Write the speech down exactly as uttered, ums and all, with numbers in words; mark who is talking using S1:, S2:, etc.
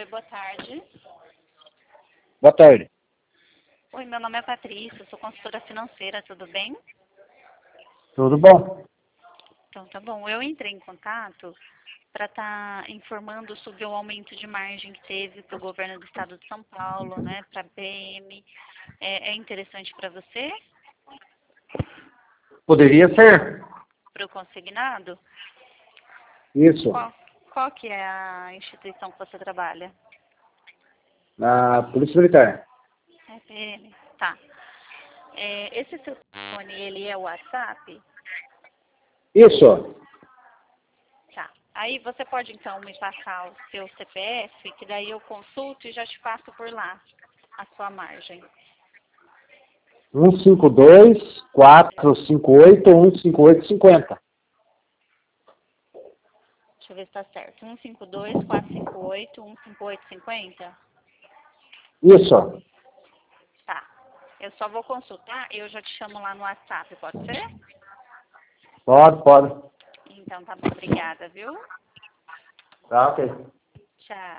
S1: Oi, boa tarde.
S2: Boa tarde.
S1: Oi, meu nome é Patrícia, sou consultora financeira, tudo bem?
S2: Tudo bom?
S1: Então, tá bom. Eu entrei em contato para estar informando sobre o aumento de margem que teve para o governo do estado de São Paulo, né, para a B M. É, é interessante para você,
S2: Poderia ser?
S1: para o consignado?
S2: Isso.
S1: Qual, qual que é a instituição que você trabalha?
S2: Na Polícia Militar.
S1: É P M? Tá. É, esse seu telefone, ele é o WhatsApp?
S2: Isso.
S1: Tá. Aí você pode então me passar o seu C P F, que daí eu consulto e já te passo por lá a sua margem.
S2: um cinco dois, quatro cinco oito, um cinco oito cinco zero.
S1: Deixa eu ver se tá certo. um cinco dois, quatro cinco oito, um cinco oito cinco zero?
S2: Isso.
S1: Tá. Eu só vou consultar e eu já te chamo lá no WhatsApp, pode ser?
S2: Pode, pode.
S1: Então tá bom, obrigada, viu?
S2: Tá, ok.
S1: Tchau.